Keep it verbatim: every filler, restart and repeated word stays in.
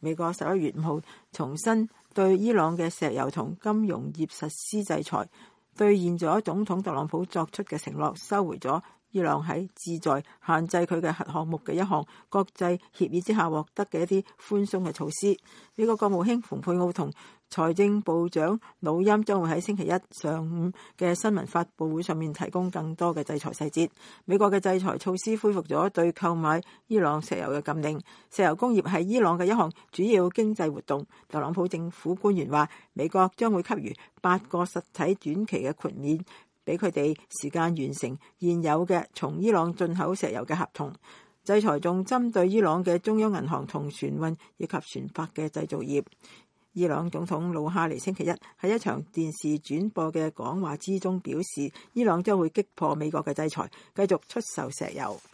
美國十一月五號重新對伊朗嘅石油同金融業實施制裁，兌現咗總統特朗普作出嘅承諾，收回咗伊朗喺旨在限制佢嘅核項目嘅一項國際協議之下獲得嘅一啲寬鬆嘅措施。美國國務卿蓬佩奧同財政部長努欽將會喺星期一上午嘅新聞發佈會上面提供更多嘅制裁細節。美國嘅制裁措施恢復咗對購買伊朗石油嘅禁令。石油工業係伊朗嘅一項主要經濟活動。特朗普政府官員話，美國將會給予八個實體短期嘅豁免，俾佢哋時間完成現有嘅從伊朗進口石油嘅合同。制裁仲針對伊朗嘅中央銀行同船運以及船舶嘅製造業。伊朗總統魯哈尼星期一喺一場電視轉播嘅講話之中表示，伊朗將會擊破美國嘅制裁，繼續出售石油。